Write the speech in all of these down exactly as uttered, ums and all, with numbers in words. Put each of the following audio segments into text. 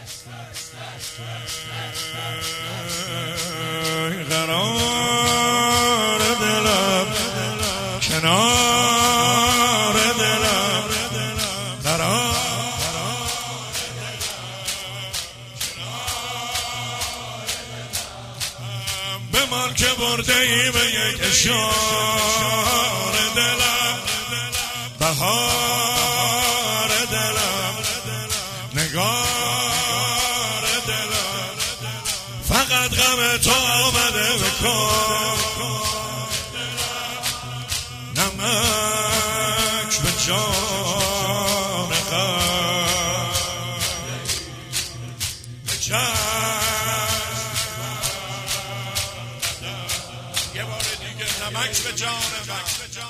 قرار دلم کنار دلم قرار به من که برده ای به یک اشار دلم بهار دلم نگار دلم فقط غم تو آمده بکن نمک به جان غم به یه بار دیگه نمک به جان غم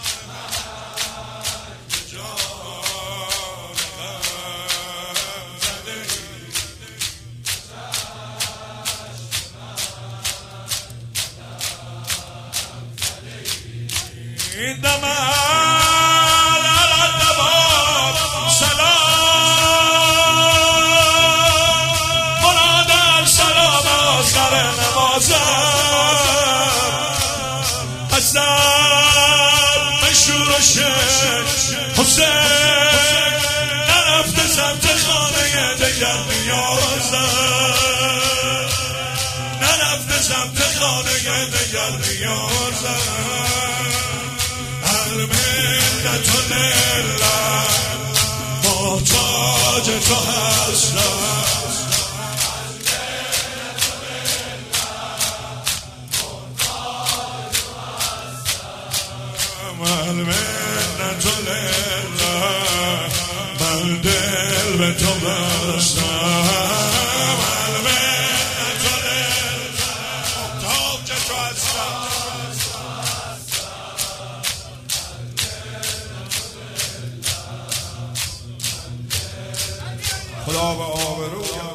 این دم علی الدوام سلام منادر سلام آخر نمازم حسن مشور و شک حسین نرفته سمت خانه دگر نیازم نرفته سمت خانه دگر نیازم المنت لله محتاج تو هستم المنت لله من دل به تو بستم المنت لله محتاج تو هستم خدا به آبرو